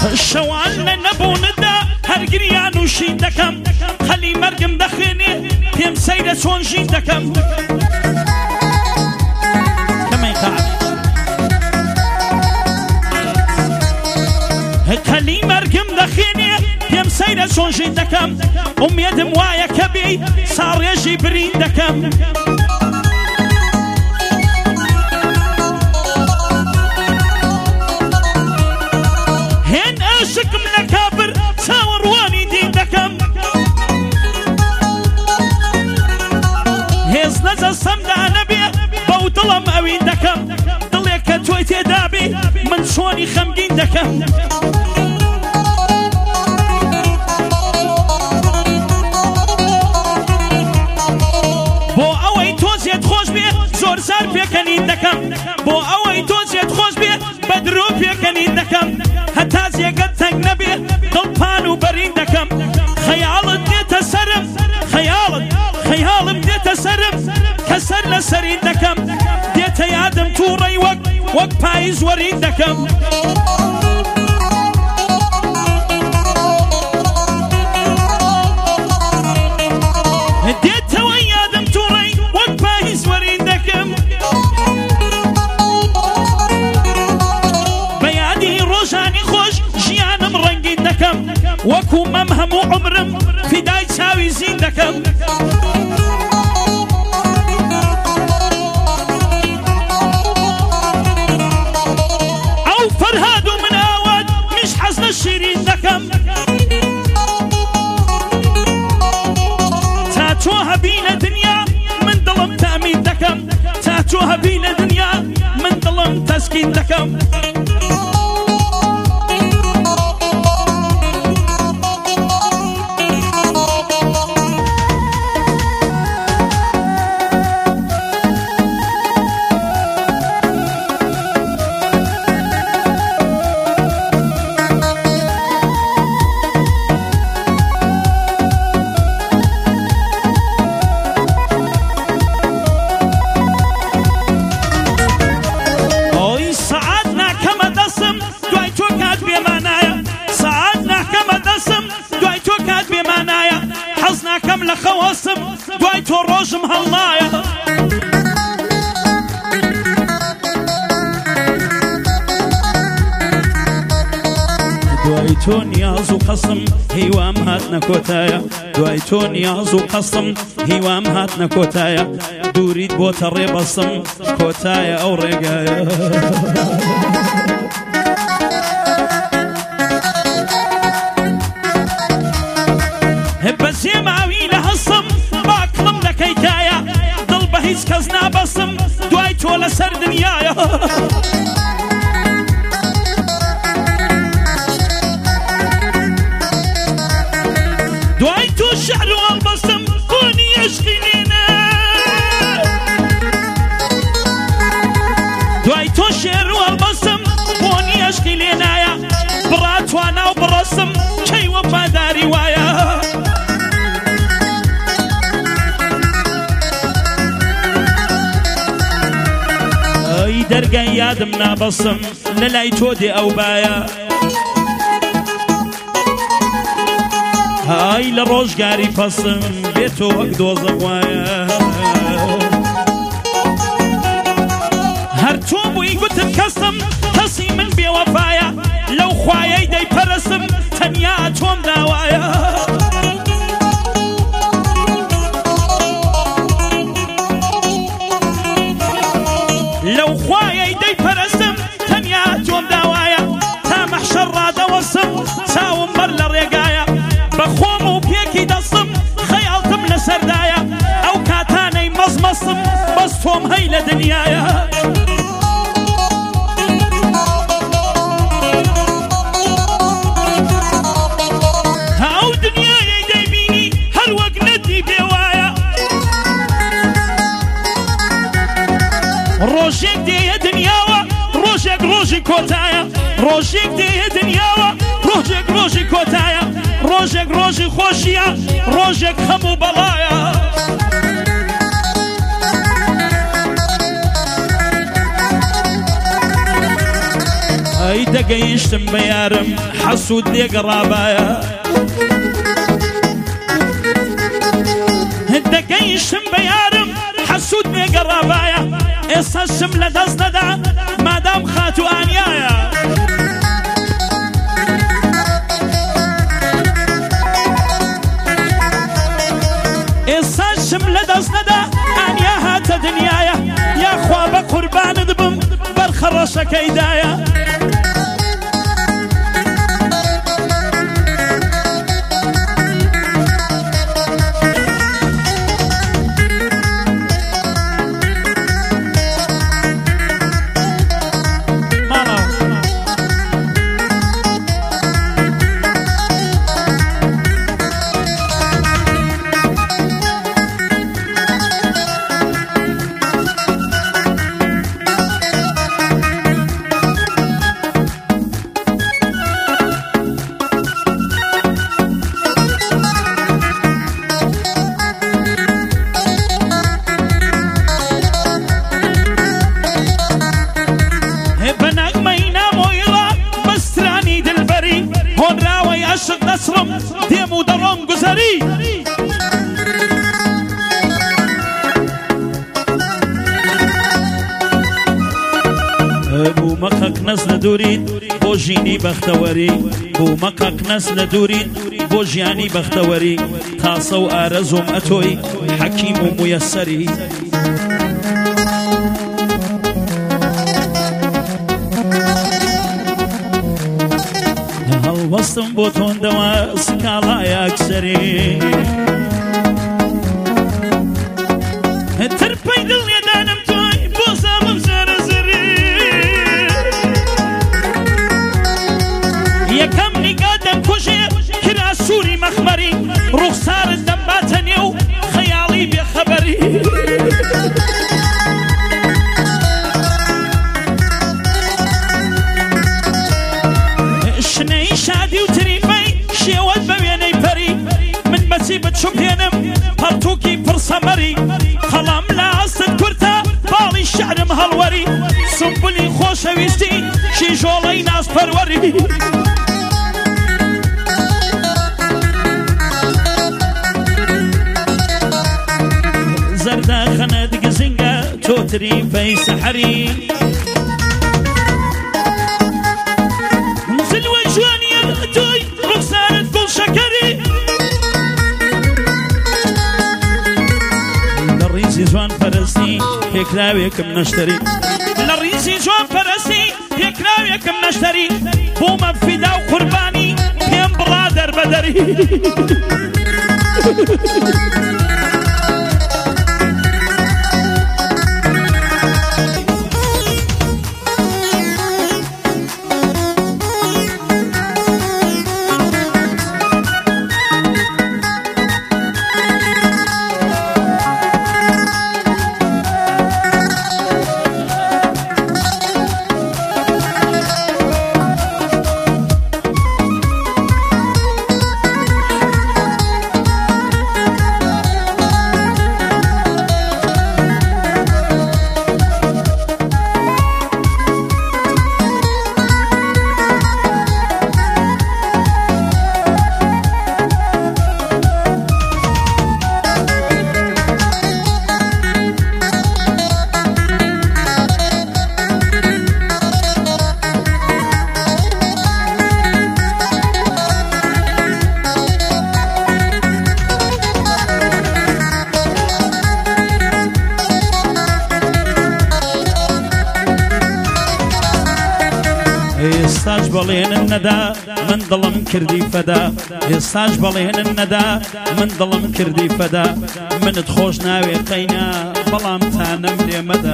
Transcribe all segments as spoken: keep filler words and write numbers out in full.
شەوان لە نەبووندا هەرگریان و شین دەکەم خەلی مەرگم دەخوێنێ پێم سەیرە چۆن ژین دەکەم کەمەی قاعد خەلی مەرگم دەخوێنێ پێم سەیرە چۆن ژین دەکەم ئومێدم وایە کە بێی ساڕێژی برین دەکەم هێن ئاشقم لە کافر چاوەڕوانی دین دەکەم هێز نەجەسەمدا نەبێ بەو دڵم ئەوین دەکەم دڵێک کە تۆی تێدابێ من چۆنی خەمگین دەکەم بۆ ئەوەی تۆ زێت خۆش بێ زۆر زار پێکەنین دەکەم بۆ ئەوەی تۆ زێت خۆش بێ بە درۆ پێکەنین دەکەم هەتا جێگەت تەنگ نەبێ دڵپان و بەرین دەکەم خەیاڵت دێتە سەرم خەیاڵت خەیاڵم دێتە سەرم کە سەر لە سەرین دەکەم دێتە یادم تووڕەی وەک وەک پاییز وەرین دەکەم دێتەوە یادم تووڕەی وەک پاییز وەرین دەکەم بە یادی ڕۆژانی خۆش ژیانم ڕەنگین دەکەم وەکو مەم هەموو عومرم فیدای چاوی زین دەکەم ئەو فەرهاد و من ئاوات میش حەز لە شیرین دەکەم تا تۆ هەبی لە دنیا من دڵم تەمین دەکەم تا تۆ هەبی لە دنیا من دڵم تەسکین دەکەم ناکەم لە خەواسم دوای تۆ ڕۆژم هەڵنایە دوای تۆ نیاز و قەسم هیوام هات نەکۆتایە دوای تۆ نیاز و قەسم هیوام هات نەکۆتایە دووریت بۆتە ڕێبەسم کۆتایە ئەو ڕێگایە بەزێ ماوی لە هەسم باکڵم دەکەی تایە دڵ بە هیچ کەس نابەسم دوای تۆ لەسەر دنیایە دوای تۆ شەعر و هەڵبەسم بۆنی عشقی لێنە دوای تۆ شێر و هەڵبەسم بۆنی عشقی لێنایە بڕا توانا و بڕەسم کەی وەفاداری وایە دەرگای یادم نابەسم لە لای تۆ دێ ئەو بایە های لە ڕۆژگاری پەسم بێت تۆ وەک دۆزەق وایە هەر تۆ بووی گوتم کەسم کەسی من بێوەفایە لەو خوایەی دەیپەرستم تەنیا تۆم داوایە لەو خوایەی دەیپەرستم تەنیا تۆم داوایە تا مەحشەر ڕادەوەسم چاوم بەر لە ڕێگایە بە خۆم و پێکی دەستم خەیاڵتم لەسەردایە ئەو کاتانەی مەزمەستم بەس تۆم هەی لە دنیایە هاو دنیایەی دەیبینی هەر وەک نەتی پێوایە ڕۆژێک دێیە دنیاوە ڕۆژێک ڕۆژی کۆتایە ڕۆژێک دێیە دنیاوە ڕۆژێک ڕۆژی کۆتایە ڕۆژێک ڕۆژی خۆشیە ڕۆژێک هەموو بەڵایە ئەی دەگەیشتم بە یارم حەسوود لێگەڕابایە دەگەیشتم بە یارم حەسوود لێگەڕابایە ئێستا شم لە دەست نەدا مادام خات و ئانیایە ئێستا شم لە دەست نەدا ئانیا هاتە دنیایە یاخوا بە قوربانت بم بەرخە ڕەشەکەیدایە نسرم دێم و دەڕۆم گوزەری بوو مەقەک نەس لە دوورید بۆ ژینی بەختەوەری بوو مەقەک نەس لە دوورید بۆ ژیانی بەختەوەری تاسە و ئارەزۆم ئەتۆی حەکیم و مویەسەری هەڵوەستم بۆ تۆندەوە سکاڵای ئاکسەری ترپەی دڵ لێدانم تۆی بۆ زامم زارە زەری یەکەم نیگا دەمکوژێ کرا سووری مەخمەری ڕوخسارت دەمباتە نێو خەیاڵی بێخەبەری شنەی شادی و تریفەی شێوەت بە وێنەی پەری من بەچی بچوپێنم پەرتووکی پڕسەمەری خەڵام لە ئاستت کورتە باڵی شعرم هەڵوەری سمبولی خۆشەویستی شیژۆڵەی ناسپەروەری زەرداخەنە دگزینگە تۆ تریفەی سەحەری جوان پەرستی پێکراوێکم نەشتەری لە ڕیزی جوان پەرستی پێکراوێکم نەشتەری بوومە فیدا و قوربانی پێم بڕا دەربەدەری ئێستاش بەڵێنن نەدا من دڵم کردی فەدا ئێستاش بەڵێنن نەدا من دڵم کردی فەدا منت خۆش ناوێ قەینا بەڵام تانەم لێمەدا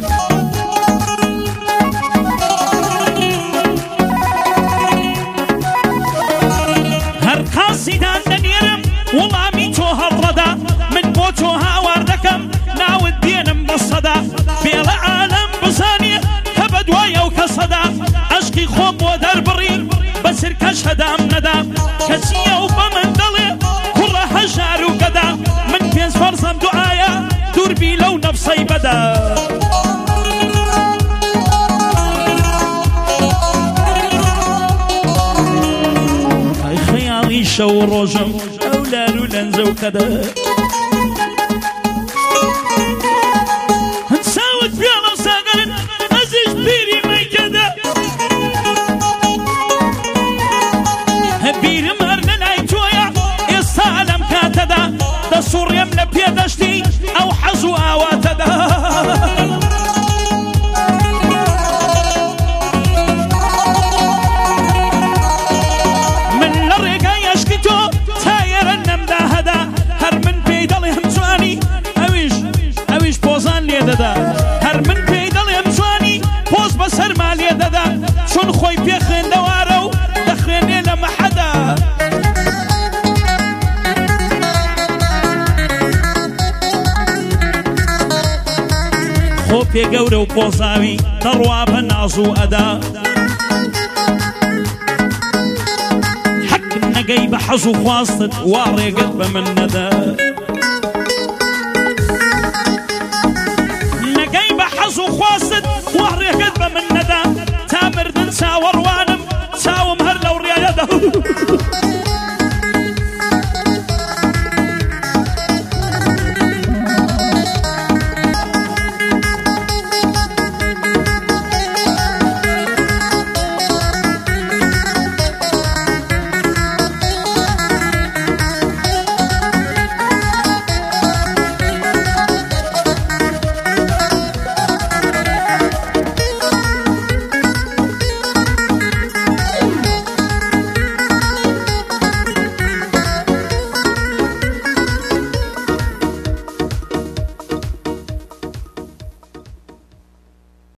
هەر قاسیدان دەنێرم وەڵامی تۆ هەڵڕەدا من بۆ تۆ هاوار دەکەم ناوت دێنم بە سەدا بێڵە عالەم بزانێ کە بە دوایە و کەسەدا عشقی خۆم بۆ دەربڕی بەسر کەش هەدام نەدام کەچیە و بە من دەڵێ کوڕە هەژار و گەدا من پێنج فەرزەم دوعایە دووربی لەو نەفسەی بەدا شەو ڕۆژم ئەو لار و لەنجە و کەدە هەنساوت پیاڵە ساگەرن ئەزیش بیری مەیکەدە بیرم هەر لەلای تۆیە ئێستا لەم کاتەدا دەسوڕێم لە پێدەشتی ئەو حەز و ئاواتەدا من لە ڕێگای عەشقی تۆ تا ئێرە نەمدا هەدا هەر من پێی دەڵێ هەمجوانی ئەویش ئەویش پۆزان لێ دەدا هەر من پێی دەڵێ هەمجوانی پۆز بەسەرما لێ دەدا چۆن خۆی پێ خوێندەوارە و دەخوێنێ لە مەحەدا خۆ پێ گەورە و پۆزاوی دەڕوا بە ناز و ئەدا حەق نەگەی بە حەز و خواستت وا ڕێگەت بە من نەدا